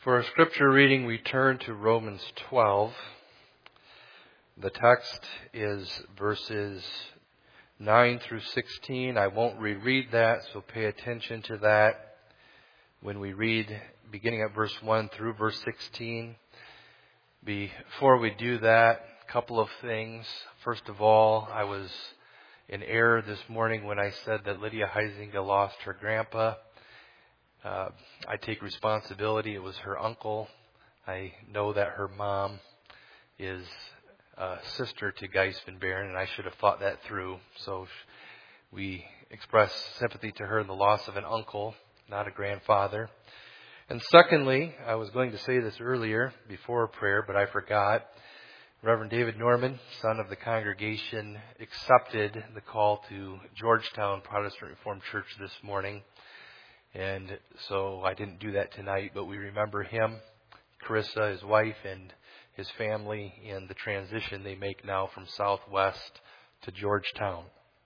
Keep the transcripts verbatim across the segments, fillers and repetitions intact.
For our scripture reading, we turn to Romans twelve. The text is verses nine through sixteen. I won't reread that, so pay attention to that when we read beginning at verse one through verse sixteen. Before we do that, a couple of things. First of all, I was in error this morning when I said that Lydia Huizinga lost her grandpa. Uh, I take responsibility. It was her uncle. I know that her mom is a sister to Geis Van Baren, and I should have thought that through. So we express sympathy to her in the loss of an uncle, not a grandfather. And secondly, I was going to say this earlier before prayer, but I forgot. Reverend David Norman, son of the congregation, accepted the call to Georgetown Protestant Reformed Church this morning. And so I didn't do that tonight, but we remember him, Carissa, his wife, and his family in the transition they make now from Southwest to Georgetown.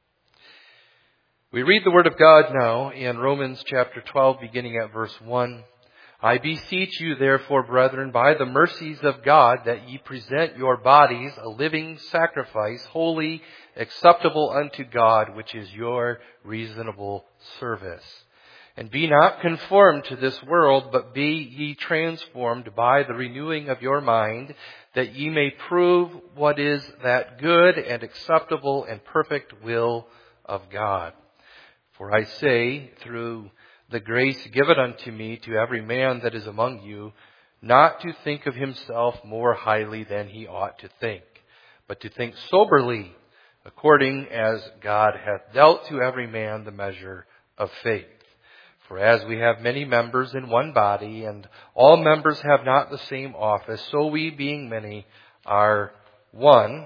We read the Word of God now in Romans chapter twelve, beginning at verse one. I beseech you, therefore, brethren, by the mercies of God, that ye present your bodies a living sacrifice, holy, acceptable unto God, which is your reasonable service. And be not conformed to this world, but be ye transformed by the renewing of your mind, that ye may prove what is that good and acceptable and perfect will of God. For I say, through the grace given unto me, to every man that is among you, not to think of himself more highly than he ought to think, but to think soberly, according as God hath dealt to every man the measure of faith. For as we have many members in one body, and all members have not the same office, so we, being many, are one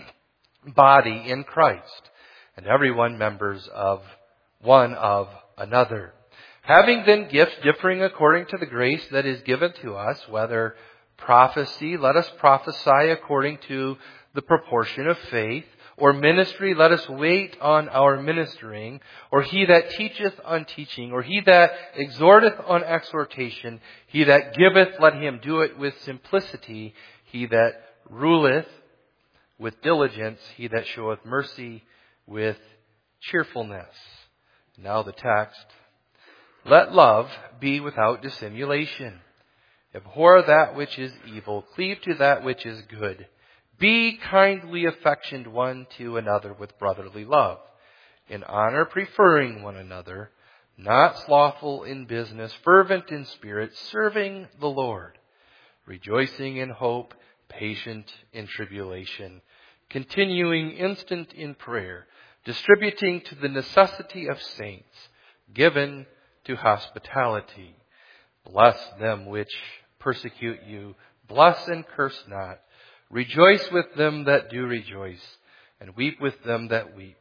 body in Christ, and every one members of one of another. Having then gifts differing according to the grace that is given to us, whether prophecy, let us prophesy according to the proportion of faith, or ministry, let us wait on our ministering, or he that teacheth on teaching, or he that exhorteth on exhortation, he that giveth, let him do it with simplicity, he that ruleth with diligence, he that showeth mercy with cheerfulness. Now the text. Let love be without dissimulation. Abhor that which is evil, cleave to that which is good. Be kindly affectioned one to another with brotherly love, in honor preferring one another, not slothful in business, fervent in spirit, serving the Lord, rejoicing in hope, patient in tribulation, continuing instant in prayer, distributing to the necessity of saints, given to hospitality. Bless them which persecute you, bless and curse not. Rejoice with them that do rejoice, and weep with them that weep.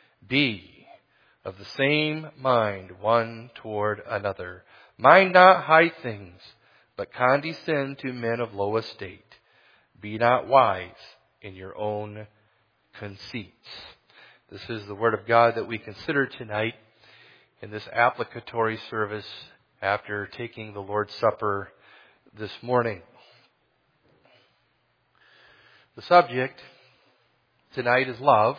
Be of the same mind one toward another. Mind not high things, but condescend to men of low estate. Be not wise in your own conceits. This is the Word of God that we consider tonight in this applicatory service after taking the Lord's Supper this morning. The subject tonight is love.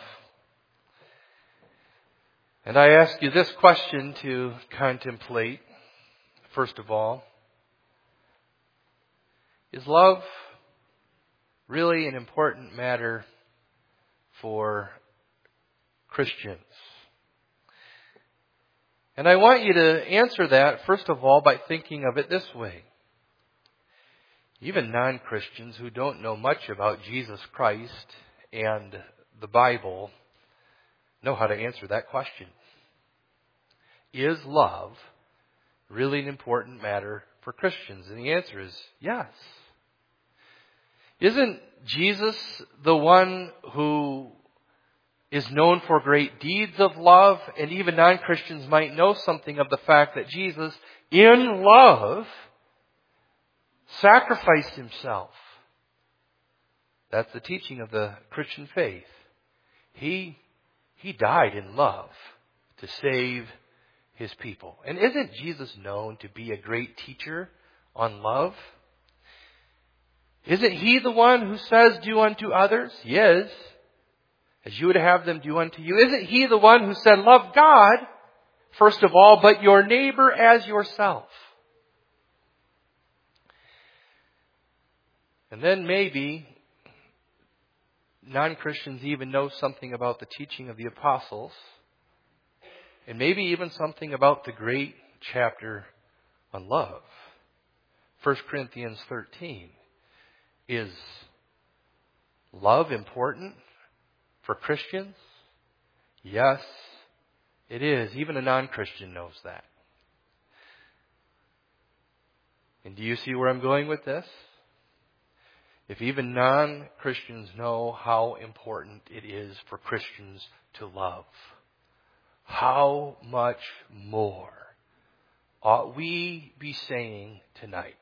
And I ask you this question to contemplate, first of all. Is love really an important matter for Christians? And I want you to answer that, first of all, by thinking of it this way. Even non-Christians who don't know much about Jesus Christ and the Bible know how to answer that question. Is love really an important matter for Christians? And the answer is yes. Isn't Jesus the one who is known for great deeds of love? And even non-Christians might know something of the fact that Jesus, in love, sacrificed himself. That's the teaching of the Christian faith. He, he died in love to save his people. And isn't Jesus known to be a great teacher on love? Isn't He the one who says, do unto others? He is. As you would have them do unto you. Isn't He the one who said, love God, first of all, but your neighbor as yourself? And then maybe non-Christians even know something about the teaching of the apostles. And maybe even something about the great chapter on love. First Corinthians thirteen. Is love important for Christians? Yes, it is. Even a non-Christian knows that. And do you see where I'm going with this? If even non-Christians know how important it is for Christians to love, how much more ought we be saying tonight?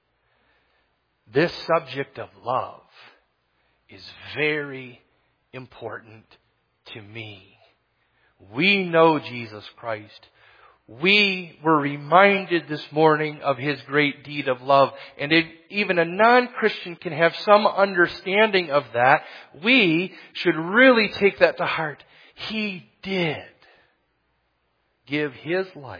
This subject of love is very important to me. We know Jesus Christ. We were reminded this morning of His great deed of love. And if even a non-Christian can have some understanding of that, we should really take that to heart. He did give His life.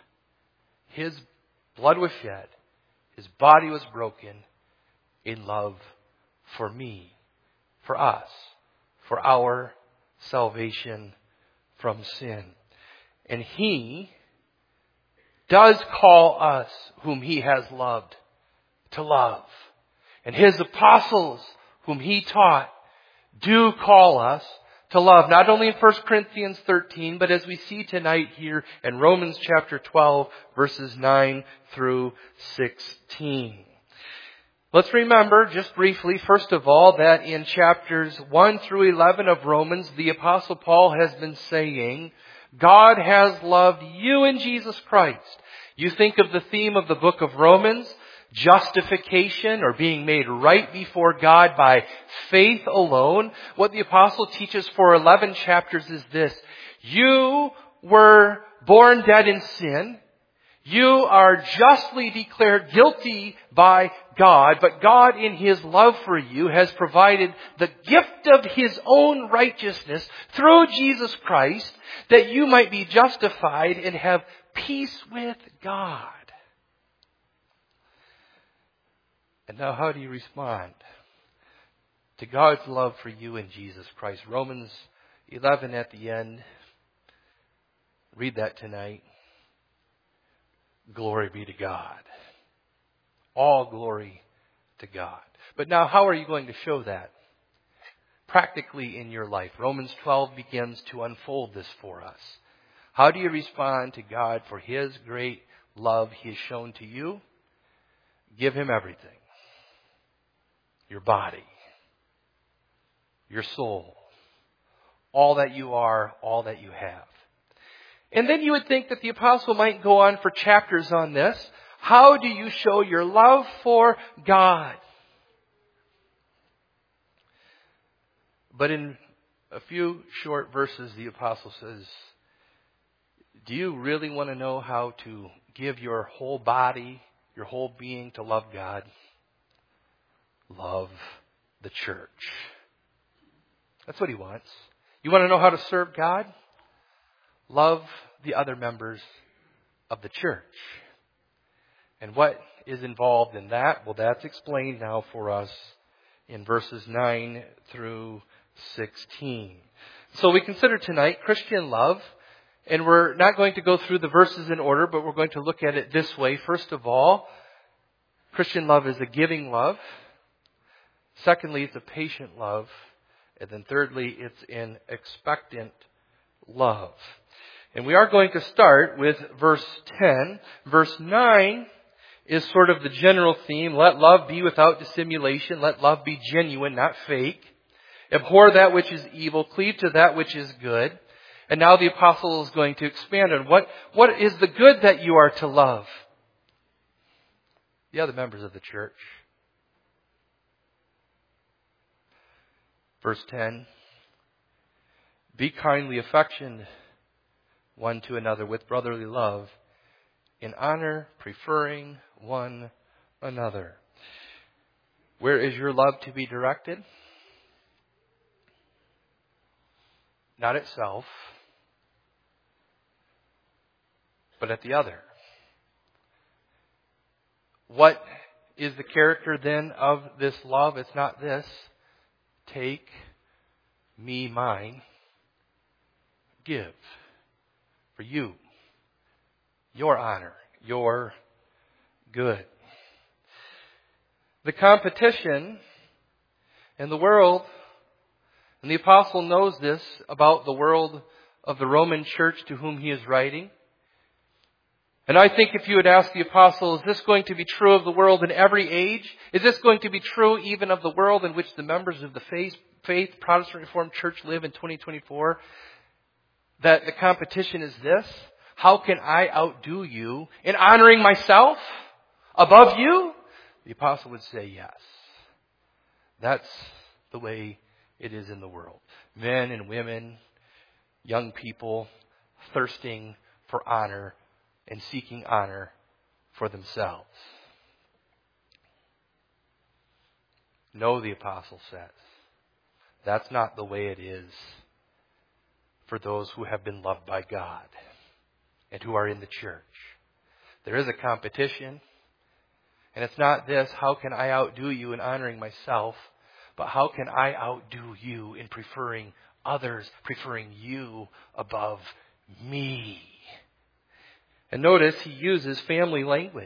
His blood was shed. His body was broken in love for me, for us, for our salvation from sin. And He does call us, whom He has loved, to love. And His apostles, whom He taught, do call us to love. Not only in First Corinthians thirteen, but as we see tonight here in Romans chapter twelve, verses nine through sixteen. Let's remember, just briefly, first of all, that in chapters one through eleven of Romans, the Apostle Paul has been saying, God has loved you in Jesus Christ. You think of the theme of the book of Romans, justification or being made right before God by faith alone. What the Apostle teaches for eleven chapters is this. You were born dead in sin. You are justly declared guilty by God, but God in His love for you has provided the gift of His own righteousness through Jesus Christ that you might be justified and have peace with God. And now how do you respond to God's love for you in Jesus Christ? Romans eleven at the end. Read that tonight. Glory be to God. All glory to God. But now how are you going to show that? Practically in your life. Romans twelve begins to unfold this for us. How do you respond to God for His great love He has shown to you? Give Him everything. Your body. Your soul. All that you are, all that you have. And then you would think that the apostle might go on for chapters on this. How do you show your love for God? But in a few short verses, the apostle says, do you really want to know how to give your whole body, your whole being to love God? Love the church. That's what he wants. You want to know how to serve God? Love the other members of the church. And what is involved in that? Well, that's explained now for us in verses nine through sixteen. So we consider tonight Christian love. And we're not going to go through the verses in order, but we're going to look at it this way. First of all, Christian love is a giving love. Secondly, it's a patient love. And then thirdly, it's an expectant love. And we are going to start with verse ten. Verse nine is sort of the general theme. Let love be without dissimulation. Let love be genuine, not fake. Abhor that which is evil. Cleave to that which is good. And now the apostle is going to expand on what, what is the good that you are to love? The other members of the church. Verse ten. Be kindly affectioned one to another with brotherly love, in honor preferring one another. Where is your love to be directed? Not at self, but at the other. What is the character then of this love? It's not this. Take me mine. Give. For you. Your honor. Your good. The competition in the world, and the apostle knows this about the world of the Roman church to whom he is writing. And I think if you would ask the apostle, is this going to be true of the world in every age? Is this going to be true even of the world in which the members of the faith, faith Protestant Reformed Church live in twenty twenty-four? That the competition is this: how can I outdo you in honoring myself above you? The apostle would say yes. That's the way it is in the world. Men and women, young people, thirsting for honor and seeking honor for themselves. No, the apostle says, that's not the way it is for those who have been loved by God and who are in the church. There is a competition, and it's not this: how can I outdo you in honoring myself, but how can I outdo you in preferring others, preferring you above me? And notice he uses family language.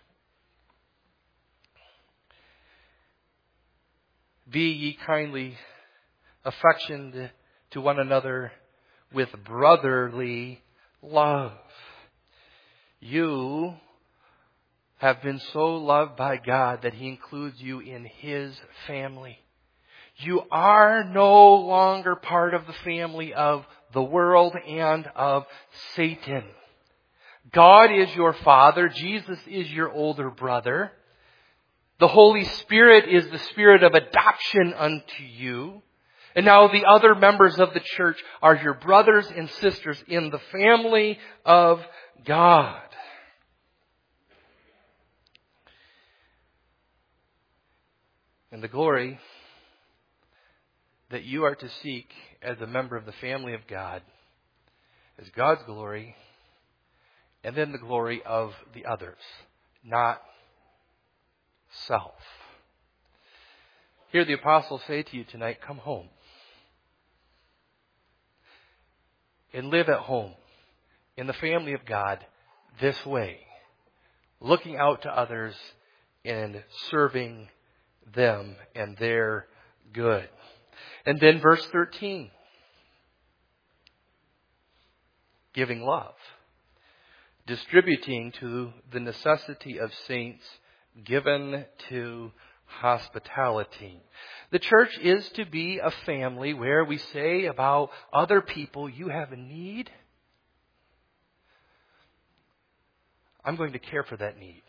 Be ye kindly affectioned to one another with brotherly love. You have been so loved by God that He includes you in His family. You are no longer part of the family of the world and of Satan. God is your Father. Jesus is your older brother. The Holy Spirit is the Spirit of adoption unto you. And now the other members of the church are your brothers and sisters in the family of God. And the glory that you are to seek as a member of the family of God is God's glory, and then the glory of the others, not self. Hear the apostle say to you tonight, come home. And live at home in the family of God this way, looking out to others and serving them and their good. And then verse thirteen, giving love, distributing to the necessity of saints, given to hospitality. The church is to be a family where we say about other people, you have a need, I'm going to care for that need.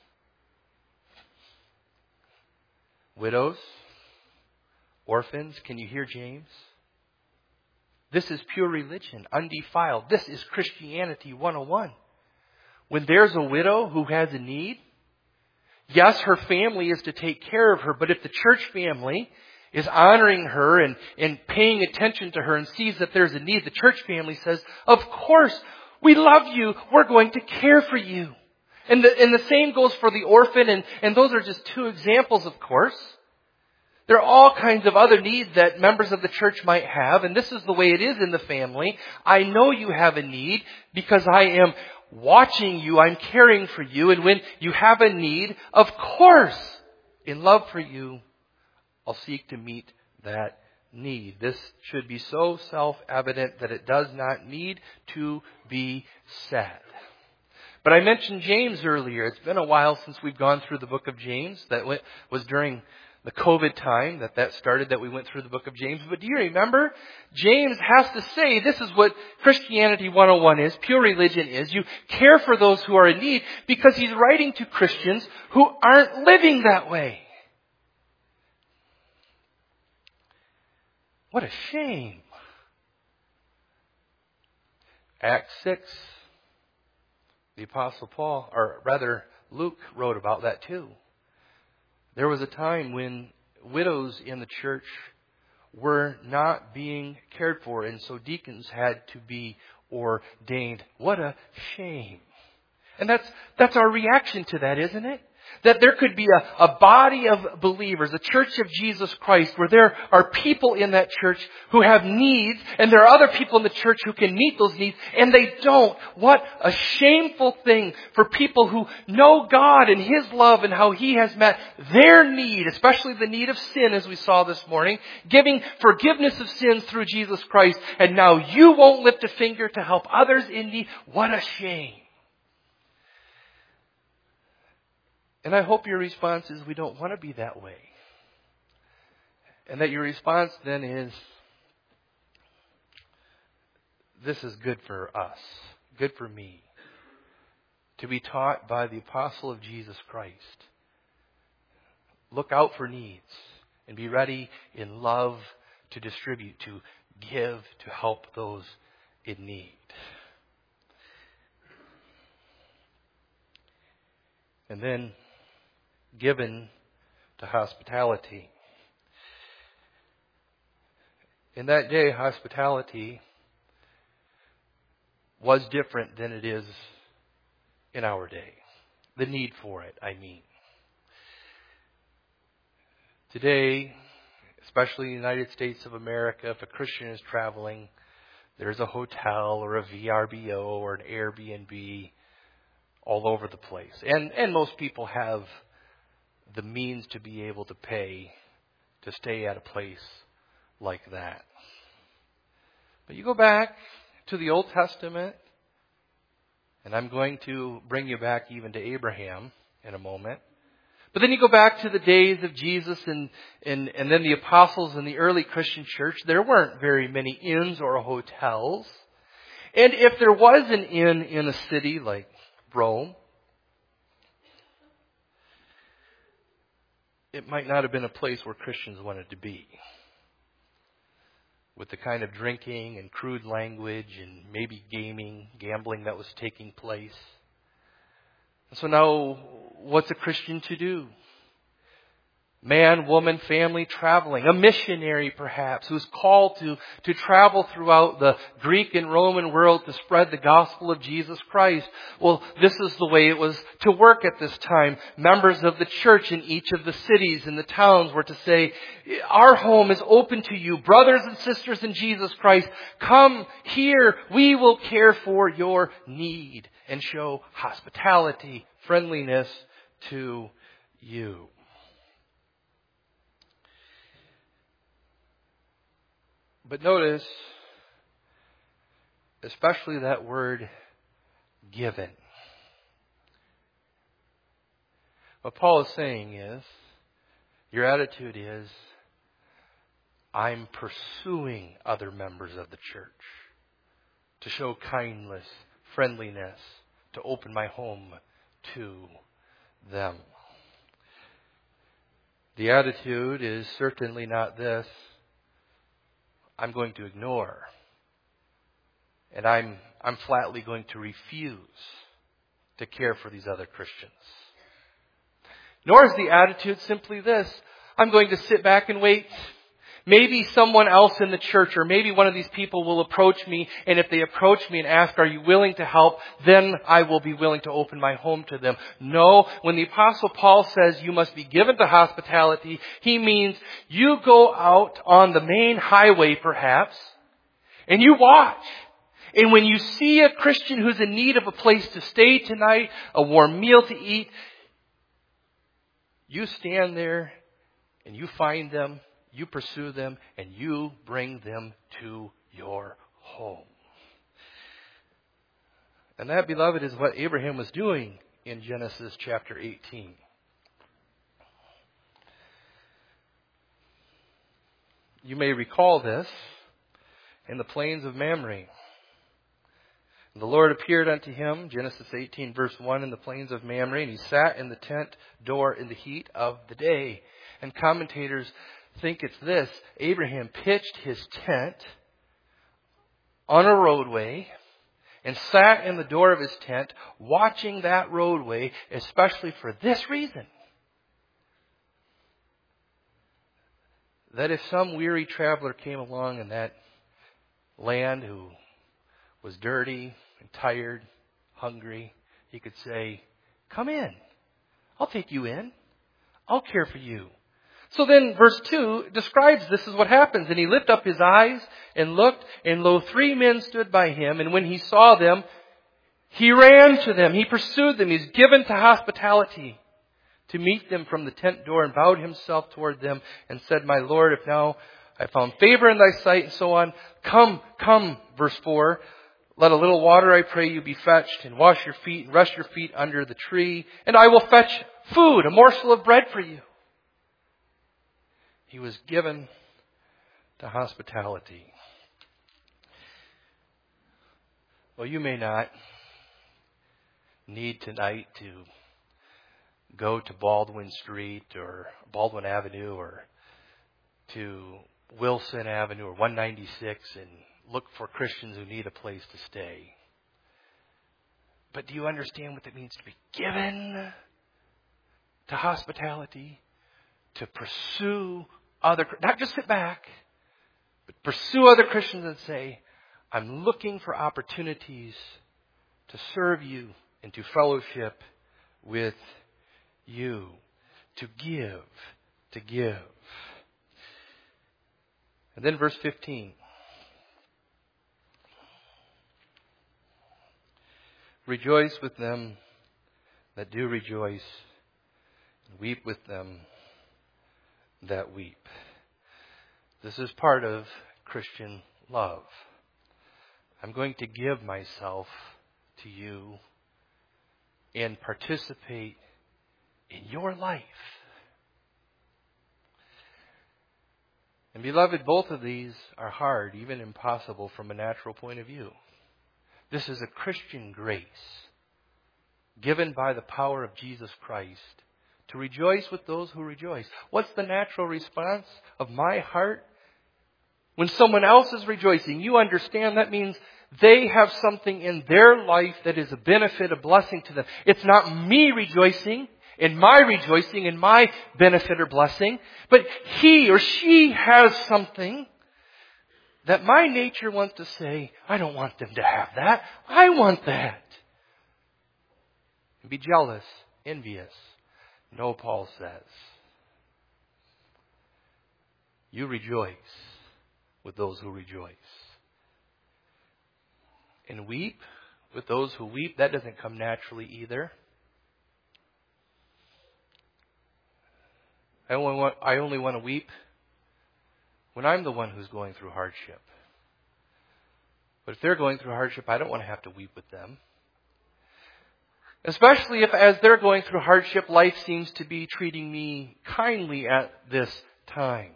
Widows, orphans, can you hear James? This is pure religion, undefiled. This is Christianity one oh one. When there's a widow who has a need, yes, her family is to take care of her, but if the church family is honoring her and, and paying attention to her and sees that there's a need, the church family says, of course, we love you, we're going to care for you. And the, and the same goes for the orphan, and, and those are just two examples, of course. There are all kinds of other needs that members of the church might have, and this is the way it is in the family. I know you have a need because I am watching you, I'm caring for you, and when you have a need, of course, in love for you, I'll seek to meet that need. This should be so self-evident that it does not need to be said. But I mentioned James earlier. It's been a while since we've gone through the book of James. That was during the COVID time that that started, that we went through the book of James. But do you remember? James has to say this is what Christianity one oh one is, pure religion is. You care for those who are in need, because he's writing to Christians who aren't living that way. What a shame. Acts six, the Apostle Paul, or rather Luke, wrote about that too. There was a time when widows in the church were not being cared for, and so deacons had to be ordained. What a shame. And that's that's our reaction to that, isn't it? That there could be a, a body of believers, a church of Jesus Christ, where there are people in that church who have needs, and there are other people in the church who can meet those needs, and they don't. What a shameful thing for people who know God and His love and how He has met their need, especially the need of sin, as we saw this morning, giving forgiveness of sins through Jesus Christ, and now you won't lift a finger to help others in need. What a shame. And I hope your response is, we don't want to be that way. And that your response then is, this is good for us, good for me, to be taught by the apostle of Jesus Christ. Look out for needs and be ready in love to distribute, to give, to help those in need. And then given to hospitality. In that day, hospitality was different than it is in our day. The need for it, I mean. Today, especially in the United States of America, if a Christian is traveling, there's a hotel or a V R B O or an Airbnb all over the place. And and most people have the means to be able to pay to stay at a place like that. But you go back to the Old Testament, and I'm going to bring you back even to Abraham in a moment. But then you go back to the days of Jesus and, and, and then the apostles in the early Christian church. There weren't very many inns or hotels. And if there was an inn in a city like Rome, it might not have been a place where Christians wanted to be. With the kind of drinking and crude language and maybe gaming, gambling that was taking place. And so now, what's a Christian to do? Man, woman, family, traveling. A missionary, perhaps, who's called to, to travel throughout the Greek and Roman world to spread the gospel of Jesus Christ. Well, this is the way it was to work at this time. Members of the church in each of the cities and the towns were to say, our home is open to you, brothers and sisters in Jesus Christ. Come here, we will care for your need and show hospitality, friendliness to you. But notice, especially that word, given. What Paul is saying is, your attitude is, I'm pursuing other members of the church to show kindness, friendliness, to open my home to them. The attitude is certainly not this, I'm going to ignore. And I'm I'm flatly going to refuse to care for these other Christians. Nor is the attitude simply this, I'm going to sit back and wait. Maybe someone else in the church or maybe one of these people will approach me, and if they approach me and ask, are you willing to help? Then I will be willing to open my home to them. No, when the Apostle Paul says you must be given to hospitality, he means you go out on the main highway perhaps, and you watch. And when you see a Christian who's in need of a place to stay tonight, a warm meal to eat, you stand there and you find them, you pursue them, and you bring them to your home. And that, beloved, is what Abraham was doing in Genesis chapter eighteen. You may recall this in the plains of Mamre. The Lord appeared unto him, Genesis eighteen verse one, in the plains of Mamre, and he sat in the tent door in the heat of the day. And commentators think it's this. Abraham pitched his tent on a roadway and sat in the door of his tent watching that roadway, especially for this reason. that if some weary traveler came along in that land who was dirty and tired, hungry, he could say, "Come in. I'll take you in. I'll care for you." So then verse two describes this is what happens. "And he lifted up his eyes and looked, and lo, three men stood by him. And when he saw them, he ran to them. He pursued them. He's given to hospitality to meet them from the tent door, and bowed himself toward them and said, 'My Lord, if now I found favor in thy sight,'" and so on. "Come, come," verse four, "let a little water, I pray you, be fetched, and wash your feet, and rest your feet under the tree, and I will fetch food, a morsel of bread for you." He was given to hospitality. Well, you may not need tonight to go to Baldwin Street or Baldwin Avenue or to Wilson Avenue or one ninety-six and look for Christians who need a place to stay. But do you understand what it means to be given to hospitality? To pursue other, not just sit back, but pursue other Christians and say, "I'm looking for opportunities to serve you and to fellowship with you." To give, to give. And then verse fifteen. "Rejoice with them that do rejoice, and weep with them that weep." This is part of Christian love. I'm going to give myself to you and participate in your life. And beloved, both of these are hard, even impossible from a natural point of view. This is a Christian grace given by the power of Jesus Christ to rejoice with those who rejoice. What's the natural response of my heart? When someone else is rejoicing, you understand that means they have something in their life that is a benefit, a blessing to them. It's not me rejoicing in my rejoicing, in my benefit or blessing, but he or she has something that my nature wants to say, "I don't want them to have that. I want that." And be jealous, envious. No, Paul says. You rejoice with those who rejoice. And weep with those who weep. That doesn't come naturally either. I only want, I only want to weep when I'm the one who's going through hardship. But if they're going through hardship, I don't want to have to weep with them. Especially if, as they're going through hardship, life seems to be treating me kindly at this time.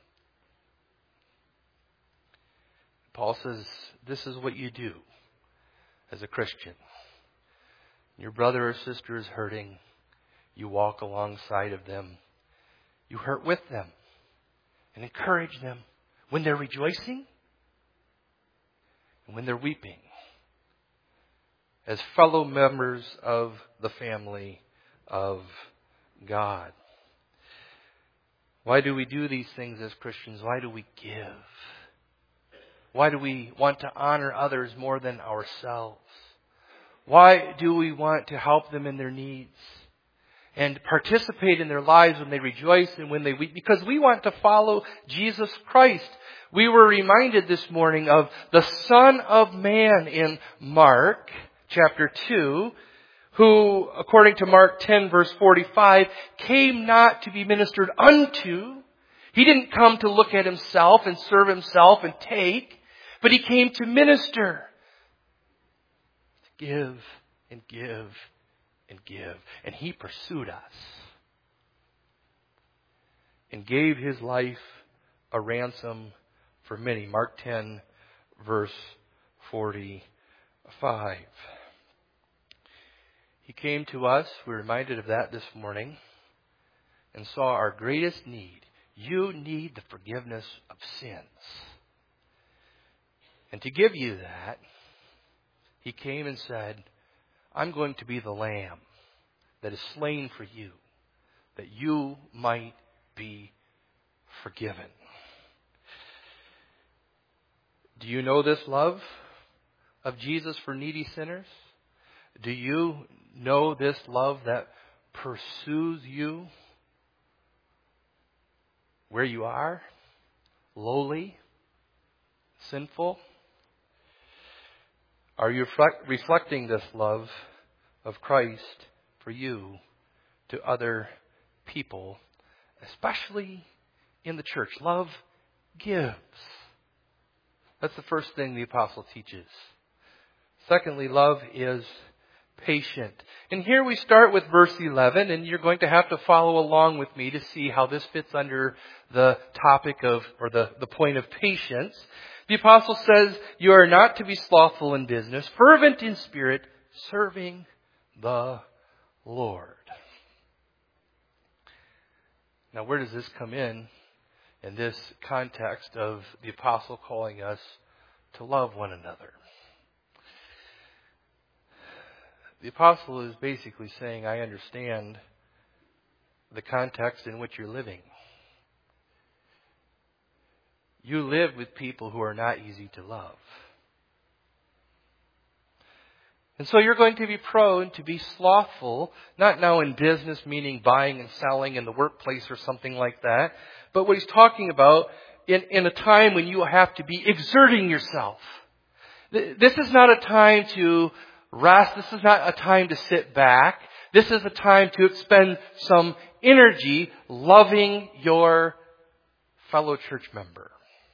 Paul says, this is what you do as a Christian. Your brother or sister is hurting. You walk alongside of them. You hurt with them and encourage them when they're rejoicing and when they're weeping as fellow members of the family of God. Why do we do these things as Christians? Why do we give? Why do we want to honor others more than ourselves? Why do we want to help them in their needs and participate in their lives when they rejoice and when they weep? Because we want to follow Jesus Christ. We were reminded this morning of the Son of Man in Mark chapter two, who, according to Mark ten, verse forty-five, came not to be ministered unto. He didn't come to look at himself and serve himself and take, but he came to minister, to give and give and give. And he pursued us and gave his life a ransom for many. Mark ten, verse forty-five. He came to us, we're reminded of that this morning, and saw our greatest need. You need the forgiveness of sins. And to give you that, he came and said, I'm going to be the lamb that is slain for you, that you might be forgiven. Do you know this love of Jesus for needy sinners? Do you know this love that pursues you where you are? Lowly? Sinful? Are you reflect, reflecting this love of Christ for you to other people, especially in the church? Love gives. That's the first thing the apostle teaches. Secondly, love is patient. And here we start with verse eleven, and you're going to have to follow along with me to see how this fits under the topic of, or the, the point of patience. The apostle says, you are not to be slothful in business, fervent in spirit, serving the Lord. Now, where does this come in, in this context of the apostle calling us to love one another? The apostle is basically saying, I understand the context in which you're living. You live with people who are not easy to love. And so you're going to be prone to be slothful, not now in business, meaning buying and selling in the workplace or something like that, but what he's talking about in, in a time when you have to be exerting yourself. This is not a time to rest. This is not a time to sit back. This is a time to expend some energy loving your fellow church member.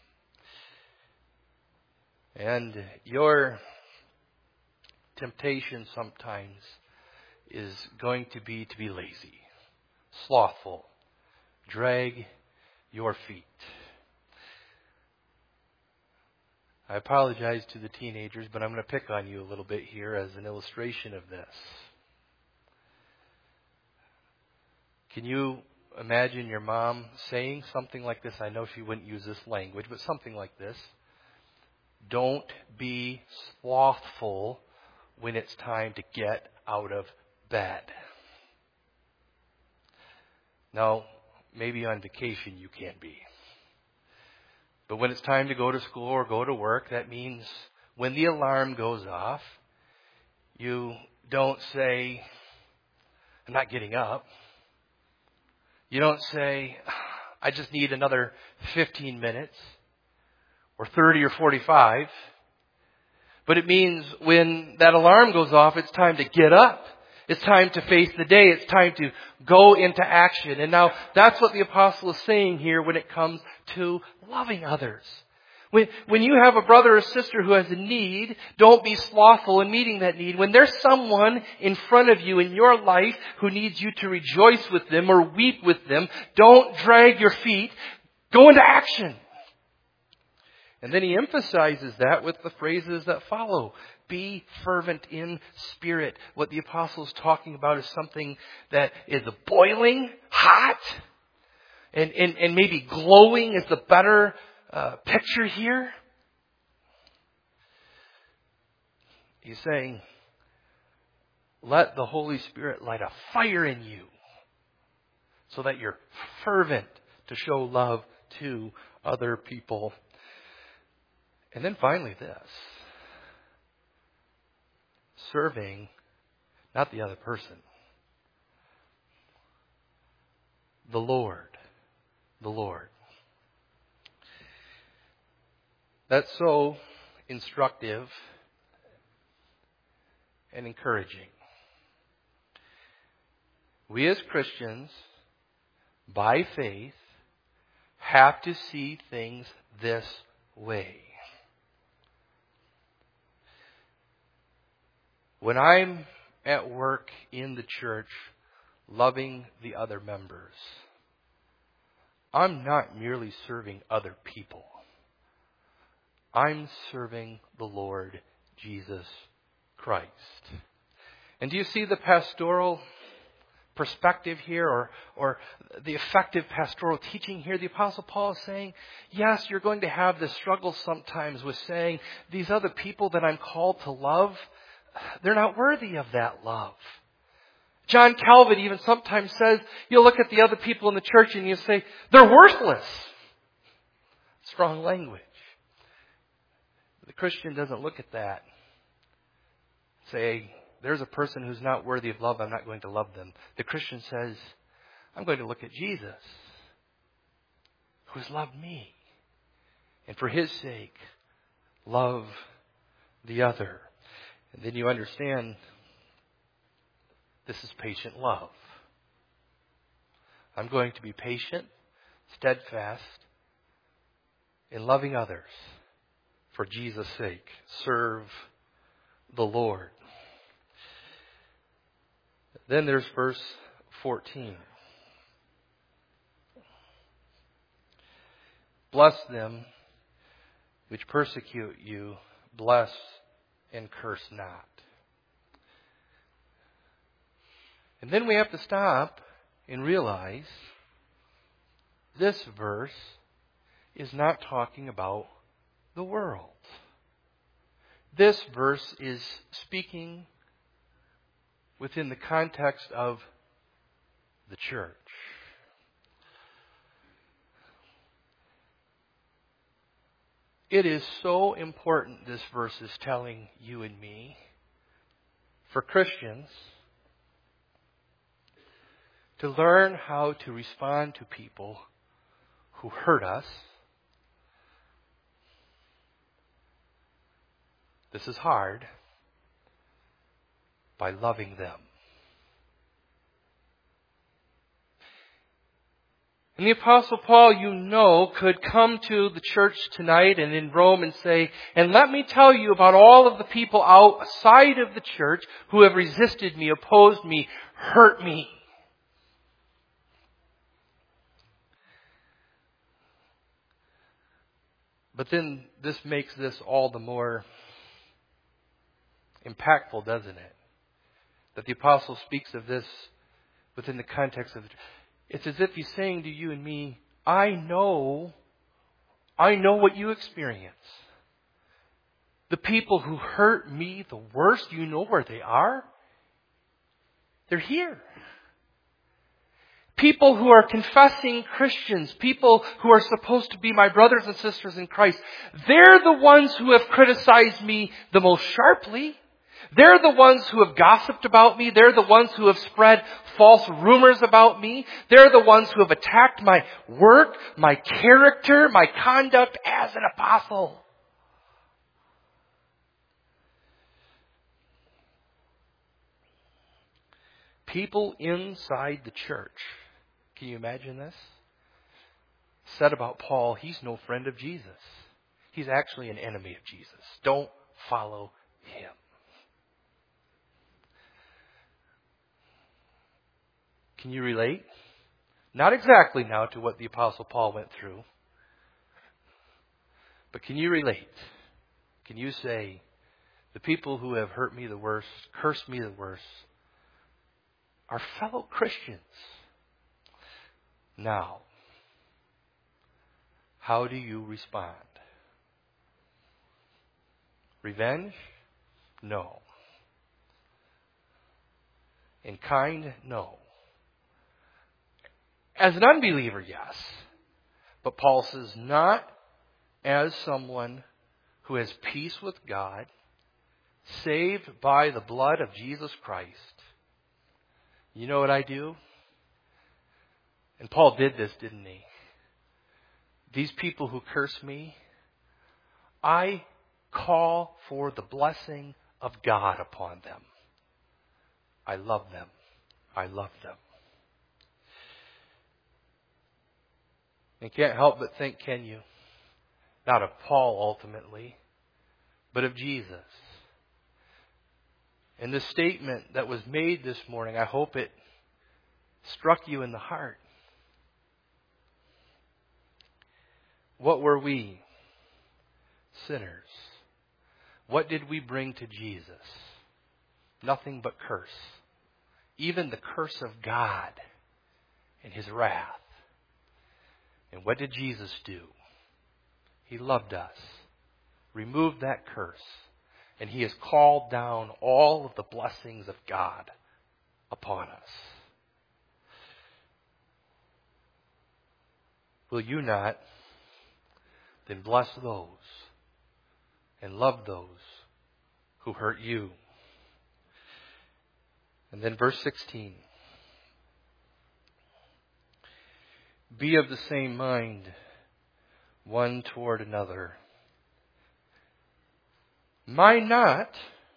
And your temptation sometimes is going to be to be lazy, slothful, drag your feet. I apologize to the teenagers, but I'm going to pick on you a little bit here as an illustration of this. Can you imagine your mom saying something like this? I know she wouldn't use this language, but something like this. Don't be slothful when it's time to get out of bed. Now, maybe on vacation you can be. But when it's time to go to school or go to work, that means when the alarm goes off, you don't say, I'm not getting up. You don't say, I just need another fifteen minutes or thirty or forty-five. But it means when that alarm goes off, it's time to get up. It's time to face the day. It's time to go into action. And now that's what the apostle is saying here when it comes to loving others. When, when you have a brother or sister who has a need, don't be slothful in meeting that need. When there's someone in front of you in your life who needs you to rejoice with them or weep with them, don't drag your feet. Go into action. And then he emphasizes that with the phrases that follow. Be fervent in spirit. What the apostle is talking about is something that is boiling hot and, and, and maybe glowing is the better uh, picture here. He's saying, let the Holy Spirit light a fire in you so that you're fervent to show love to other people. And then finally this. Serving, not the other person. The Lord. The Lord. That's so instructive and encouraging. We as Christians, by faith, have to see things this way. When I'm at work in the church loving the other members, I'm not merely serving other people. I'm serving the Lord Jesus Christ. And do you see the pastoral perspective here, or, or the effective pastoral teaching here? The Apostle Paul is saying, yes, you're going to have this struggle sometimes with saying, these other people that I'm called to love, they're not worthy of that love. John Calvin even sometimes says, you look at the other people in the church and you say, they're worthless. Strong language. The Christian doesn't look at that. Say, there's a person who's not worthy of love, I'm not going to love them. The Christian says, I'm going to look at Jesus, who has loved me. And for His sake, love the other. And then you understand this is patient love. I'm going to be patient, steadfast in loving others for Jesus' sake. Serve the Lord. Then there's verse fourteen. Bless them which persecute you, bless and curse not. And then we have to stop and realize this verse is not talking about the world. This verse is speaking within the context of the church. It is so important, this verse is telling you and me, for Christians to learn how to respond to people who hurt us. This is hard, by loving them. And the Apostle Paul, you know, could come to the church tonight and in Rome and say, and let me tell you about all of the people outside of the church who have resisted me, opposed me, hurt me. But then this makes this all the more impactful, doesn't it? That the apostle speaks of this within the context of, it's as if he's saying to you and me, I know, I know what you experience. The people who hurt me the worst, you know where they are? They're here. People who are confessing Christians, people who are supposed to be my brothers and sisters in Christ, they're the ones who have criticized me the most sharply. They're the ones who have gossiped about me. They're the ones who have spread false rumors about me. They're the ones who have attacked my work, my character, my conduct as an apostle. People inside the church, can you imagine this? Said about Paul, he's no friend of Jesus. He's actually an enemy of Jesus. Don't follow him. Can you relate? Not exactly now to what the Apostle Paul went through. But can you relate? Can you say, the people who have hurt me the worst, cursed me the worst, are fellow Christians? Now, how do you respond? Revenge? No. In kind? No. As an unbeliever, yes. But Paul says, not as someone who has peace with God, saved by the blood of Jesus Christ. You know what I do? And Paul did this, didn't he? These people who curse me, I call for the blessing of God upon them. I love them. I love them. And can't help but think, can you? Not of Paul ultimately, but of Jesus. And the statement that was made this morning, I hope it struck you in the heart. What were we? Sinners. What did we bring to Jesus? Nothing but curse. Even the curse of God and His wrath. And what did Jesus do? He loved us, removed that curse, and He has called down all of the blessings of God upon us. Will you not then bless those and love those who hurt you. And then verse sixteen. Be of the same mind one toward another. Mind not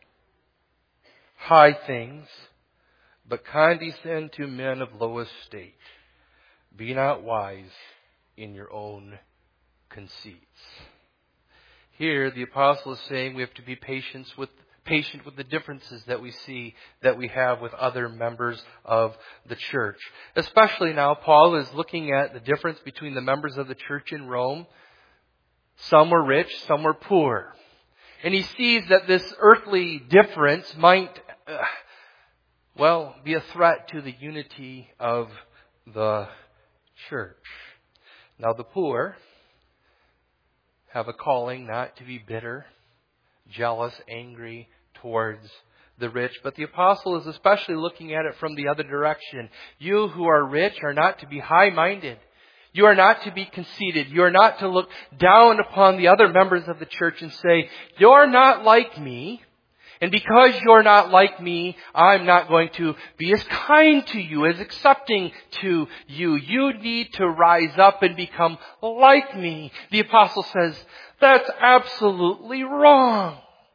high things, but condescend to men of low estate. Be not wise in your own conceits. Here, the apostle is saying we have to be patient with patient with the differences that we see that we have with other members of the church. Especially now, Paul is looking at the difference between the members of the church in Rome. Some were rich, some were poor. And he sees that this earthly difference might, uh, well, be a threat to the unity of the church. Now the poor have a calling not to be bitter, jealous, angry towards the rich. But the apostle is especially looking at it from the other direction. You who are rich are not to be high-minded. You are not to be conceited. You are not to look down upon the other members of the church and say, you're not like me. And because you're not like me, I'm not going to be as kind to you, as accepting to you. You need to rise up and become like me. The apostle says, that's absolutely wrong.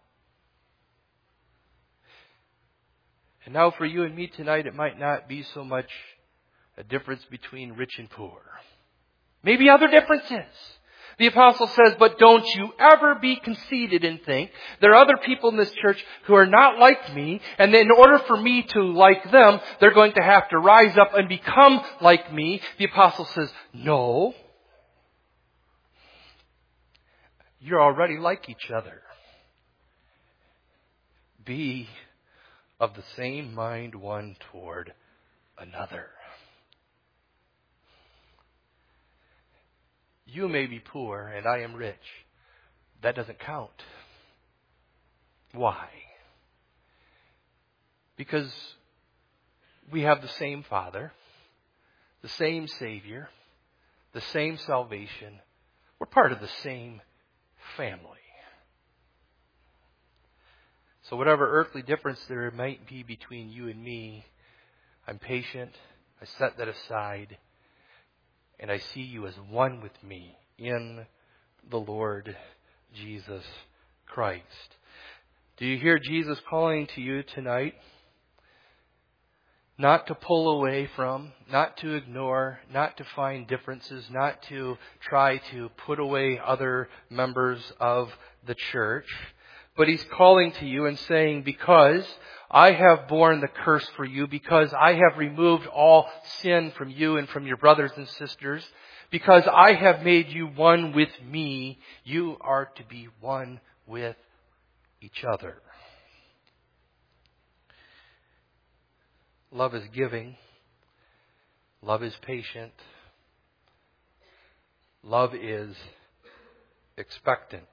And now for you and me tonight, it might not be so much a difference between rich and poor. Maybe other differences. The apostle says, but don't you ever be conceited and think there are other people in this church who are not like me, and in order for me to like them, they're going to have to rise up and become like me. The apostle says, no. You're already like each other. Be of the same mind one toward another. You may be poor and I am rich. That doesn't count. Why? Because we have the same Father, the same Savior, the same salvation. We're part of the same family. So whatever earthly difference there might be between you and me, I'm patient. I set that aside. And I see you as one with me in the Lord Jesus Christ. Do you hear Jesus calling to you tonight? Not to pull away from, not to ignore, not to find differences, not to try to put away other members of the church. But He's calling to you and saying, because I have borne the curse for you, because I have removed all sin from you and from your brothers and sisters, because I have made you one with me, you are to be one with each other. Love is giving. Love is patient. Love is expectant.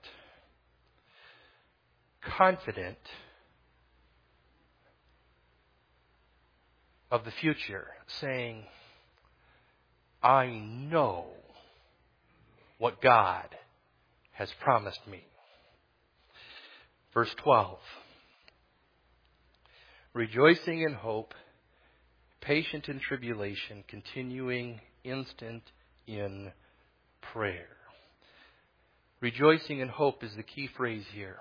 Confident of the future, saying, I know what God has promised me. Verse twelve. Rejoicing in hope, patient in tribulation, continuing instant in prayer. Rejoicing in hope is the key phrase here.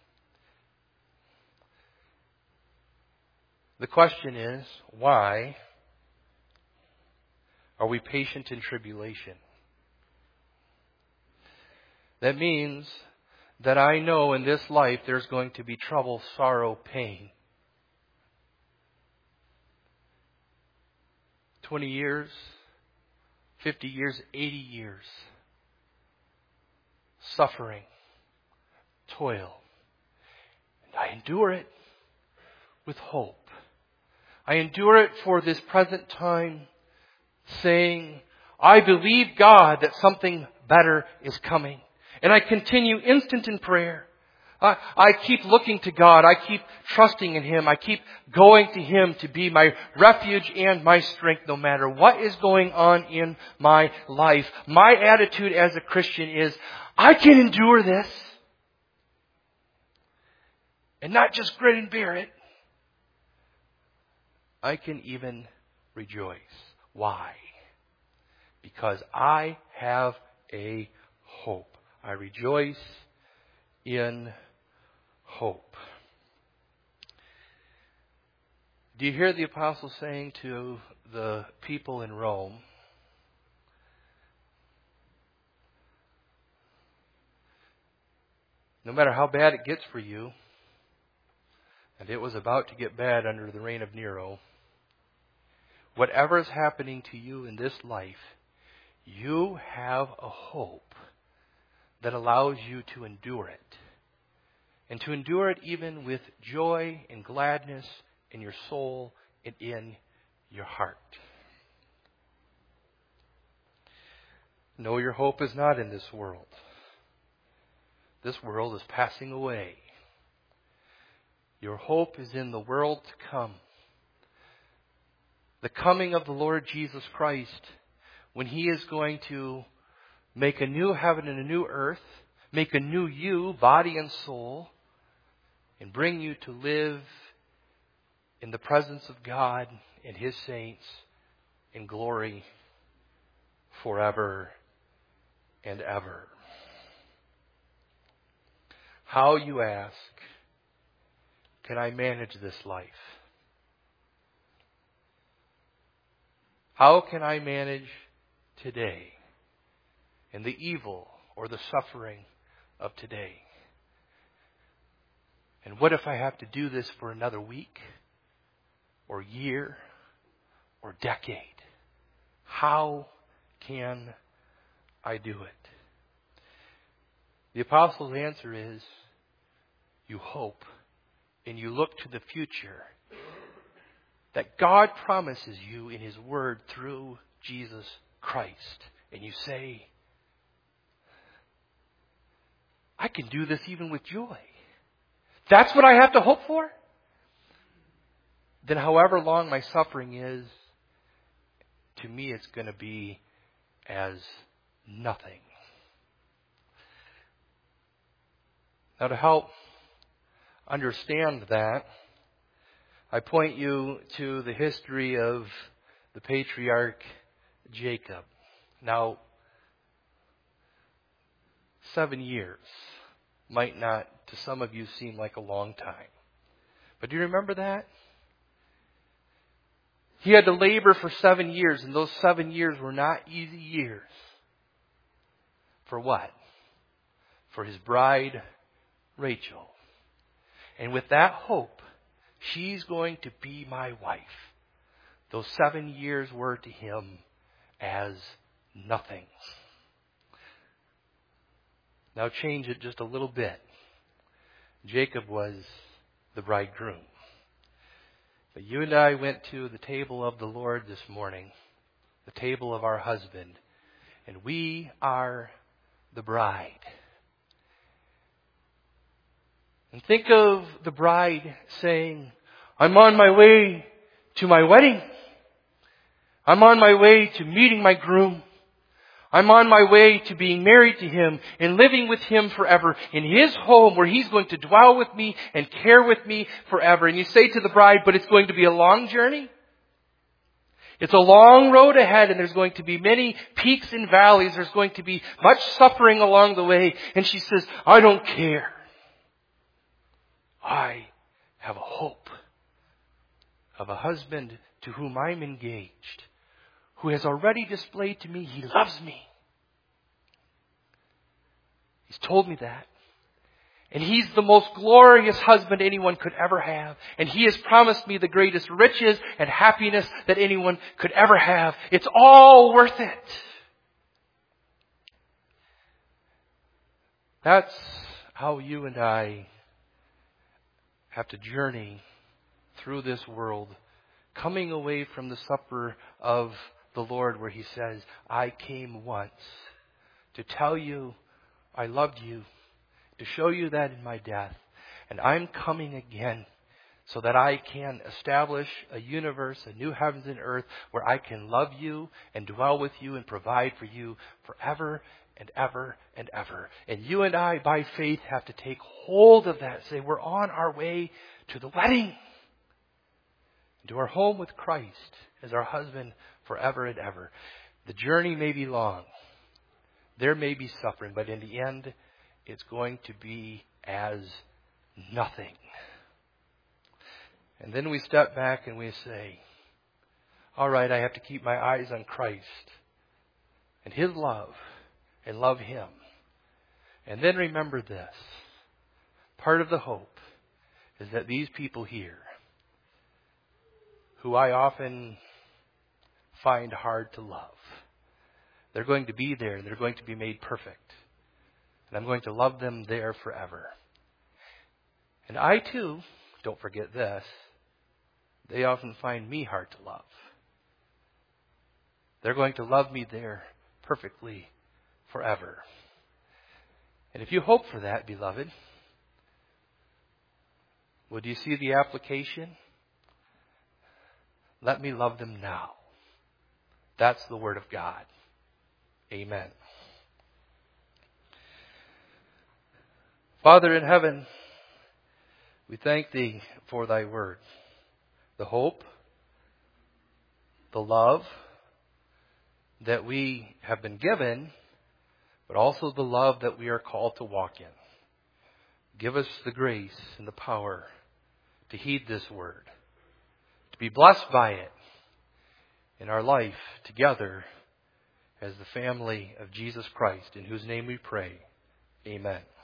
The question is, why are we patient in tribulation? That means that I know in this life there's going to be trouble, sorrow, pain. twenty years, fifty years, eighty years. Suffering, toil. And I endure it with hope. I endure it for this present time, saying, I believe God that something better is coming. And I continue instant in prayer. I, I keep looking to God. I keep trusting in Him. I keep going to Him to be my refuge and my strength no matter what is going on in my life. My attitude as a Christian is, I can endure this. and not just grin and bear it. I can even rejoice. Why? Because I have a hope. I rejoice in hope. Do you hear the apostle saying to the people in Rome, no matter how bad it gets for you, and it was about to get bad under the reign of Nero, whatever is happening to you in this life, you have a hope that allows you to endure it. And to endure it even with joy and gladness in your soul and in your heart. No, your hope is not in this world. This world is passing away. Your hope is in the world to come. The coming of the Lord Jesus Christ, when He is going to make a new heaven and a new earth, make a new you, body and soul, and bring you to live in the presence of God and His saints in glory forever and ever. How, you ask, can I manage this life? How can I manage today and the evil or the suffering of today? And what if I have to do this for another week or year or decade? How can I do it? The apostle's answer is, you hope and you look to the future that God promises you in His Word through Jesus Christ. And you say, I can do this even with joy. That's what I have to hope for? Then however long my suffering is, to me it's going to be as nothing. Now, to help understand that, I point you to the history of the patriarch Jacob. Now, seven years might not, to some of you, seem like a long time. But do you remember that? He had to labor for seven years, and those seven years were not easy years. For what? For his bride, Rachel. And with that hope, she's going to be my wife. Those seven years were to him as nothing. Now change it just a little bit. Jacob was the bridegroom. But you and I went to the table of the Lord this morning, the table of our husband, and we are the bride. And think of the bride saying, I'm on my way to my wedding. I'm on my way to meeting my groom. I'm on my way to being married to him and living with him forever in his home where he's going to dwell with me and care with me forever. And you say to the bride, but it's going to be a long journey. It's a long road ahead, and there's going to be many peaks and valleys. There's going to be much suffering along the way. And she says, I don't care. I have a hope of a husband to whom I'm engaged, who has already displayed to me he loves me. He's told me that. And he's the most glorious husband anyone could ever have. And he has promised me the greatest riches and happiness that anyone could ever have. It's all worth it. That's how you and I have to journey through this world, coming away from the supper of the Lord where he says, I came once to tell you I loved you, to show you that in my death, and I'm coming again so that I can establish a universe, a new heavens and earth, where I can love you and dwell with you and provide for you forever and ever and ever. And you and I, by faith, have to take hold of that. Say, we're on our way to the wedding, to our home with Christ as our husband forever and ever. The journey may be long. There may be suffering, but in the end, it's going to be as nothing. And then we step back and we say, all right, I have to keep my eyes on Christ and His love and love Him. And then remember this. Part of the hope is that these people here, who I often find hard to love, they're going to be there and they're going to be made perfect. And I'm going to love them there forever. And I too, don't forget this, they often find me hard to love. They're going to love me there perfectly forever. And if you hope for that, beloved, would you see the application? Let me love them now. That's the Word of God. Amen. Father in heaven, we thank Thee for Thy Word. The hope, the love that we have been given, but also the love that we are called to walk in. Give us the grace and the power to heed this Word, to be blessed by it in our life together as the family of Jesus Christ, in whose name we pray. Amen.